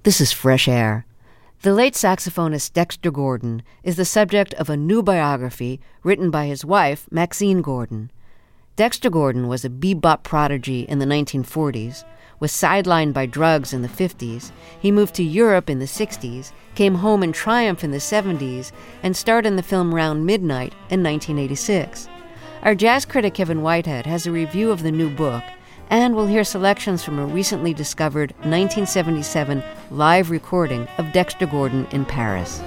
This is Fresh Air. The late saxophonist Dexter Gordon is the subject of a new biography written by his wife, Maxine Gordon. Dexter Gordon was a bebop prodigy in the 1940s, was sidelined by drugs in the 50s. He moved to Europe in the 60s, came home in triumph in the 70s, and starred in the film Round Midnight in 1986. Our jazz critic Kevin Whitehead has a review of the new book, and we'll hear selections from a recently discovered 1977 live recording of Dexter Gordon in Paris.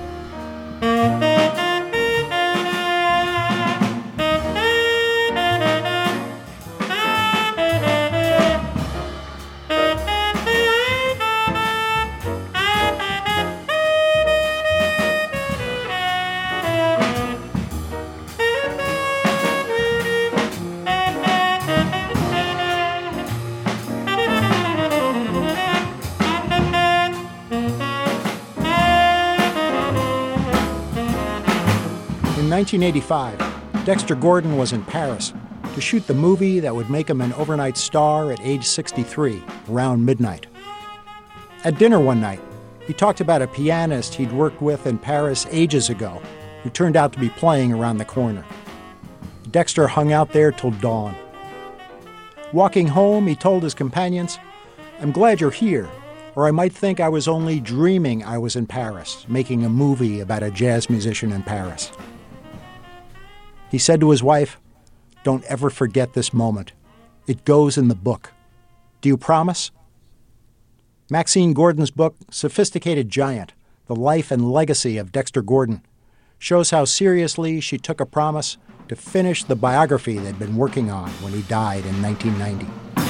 In 1985, Dexter Gordon was in Paris to shoot the movie that would make him an overnight star at age 63, Round Midnight. At dinner one night, he talked about a pianist he'd worked with in Paris ages ago who turned out to be playing around the corner. Dexter hung out there till dawn. Walking home, he told his companions, "I'm glad you're here, or I might think I was only dreaming I was in Paris, making a movie about a jazz musician in Paris." He said to his wife, "Don't ever forget this moment. It goes in the book. Do you promise?" Maxine Gordon's book, Sophisticated Giant, The Life and Legacy of Dexter Gordon, shows how seriously she took a promise to finish the biography they'd been working on when he died in 1990.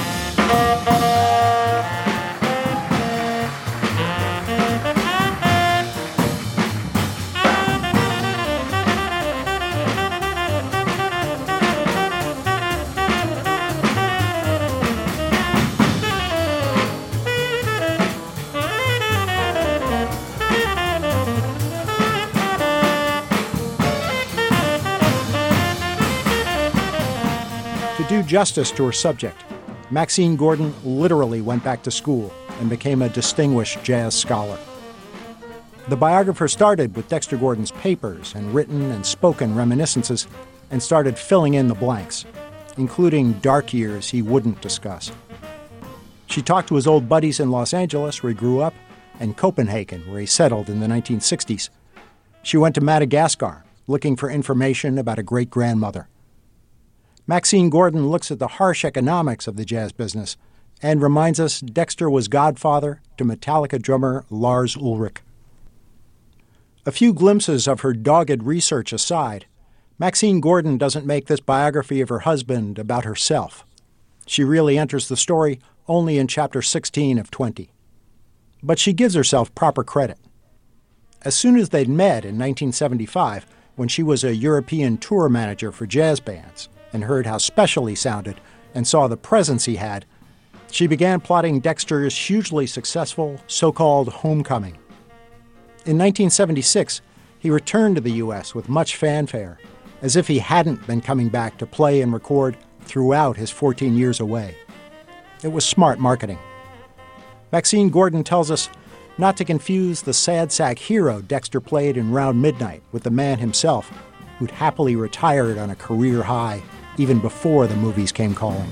To do justice to her subject, Maxine Gordon literally went back to school and became a distinguished jazz scholar. The biographer started with Dexter Gordon's papers and written and spoken reminiscences and started filling in the blanks, including dark years he wouldn't discuss. She talked to his old buddies in Los Angeles, where he grew up, and Copenhagen, where he settled in the 1960s. She went to Madagascar, looking for information about a great-grandmother. Maxine Gordon looks at the harsh economics of the jazz business and reminds us Dexter was godfather to Metallica drummer Lars Ulrich. A few glimpses of her dogged research aside, Maxine Gordon doesn't make this biography of her husband about herself. She really enters the story only in chapter 16 of 20. But she gives herself proper credit. As soon as they'd met in 1975, when she was a European tour manager for jazz bands, and heard how special he sounded and saw the presence he had, she began plotting Dexter's hugely successful so-called homecoming. In 1976, he returned to the U.S. with much fanfare, as if he hadn't been coming back to play and record throughout his 14 years away. It was smart marketing. Maxine Gordon tells us not to confuse the sad sack hero Dexter played in Round Midnight with the man himself, who'd happily retired on a career high even before the movies came calling.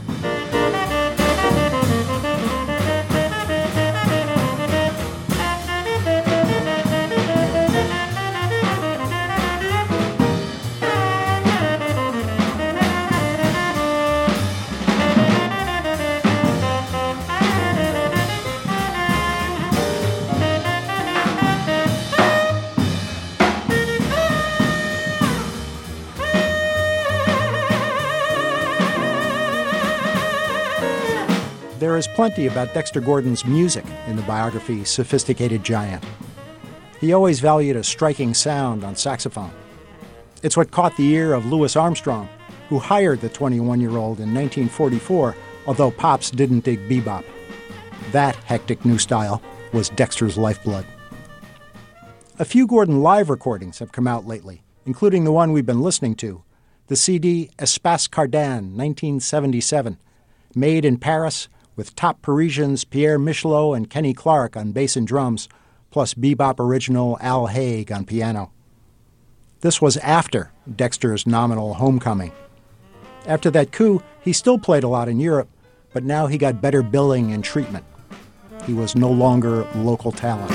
There is plenty about Dexter Gordon's music in the biography Sophisticated Giant. He always valued a striking sound on saxophone. It's what caught the ear of Louis Armstrong, who hired the 21-year-old in 1944, although Pops didn't dig bebop. That hectic new style was Dexter's lifeblood. A few Gordon live recordings have come out lately, including the one we've been listening to, the CD Espace Cardin, 1977, made in Paris with top Parisians Pierre Michelot and Kenny Clark on bass and drums, plus bebop original Al Haig on piano. This was after Dexter's nominal homecoming. After that coup, he still played a lot in Europe, but now he got better billing and treatment. He was no longer local talent.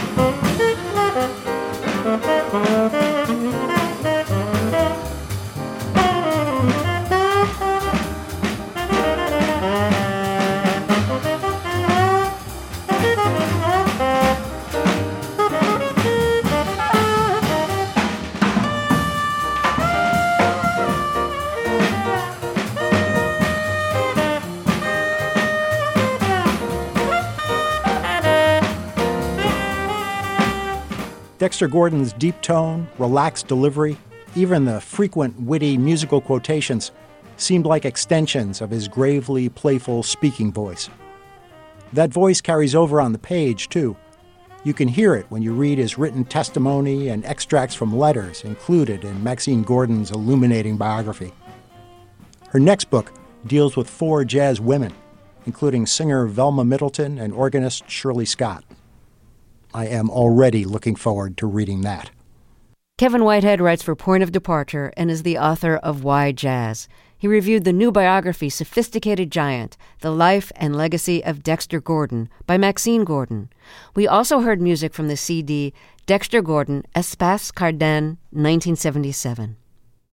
Dexter Gordon's deep tone, relaxed delivery, even the frequent witty musical quotations seemed like extensions of his gravely playful speaking voice. That voice carries over on the page, too. You can hear it when you read his written testimony and extracts from letters included in Maxine Gordon's illuminating biography. Her next book deals with 4 jazz women, including singer Velma Middleton and organist Shirley Scott. I am already looking forward to reading that. Kevin Whitehead writes for Point of Departure and is the author of Why Jazz. He reviewed the new biography Sophisticated Giant, The Life and Legacy of Dexter Gordon by Maxine Gordon. We also heard music from the CD Dexter Gordon, Espace Cardin, 1977.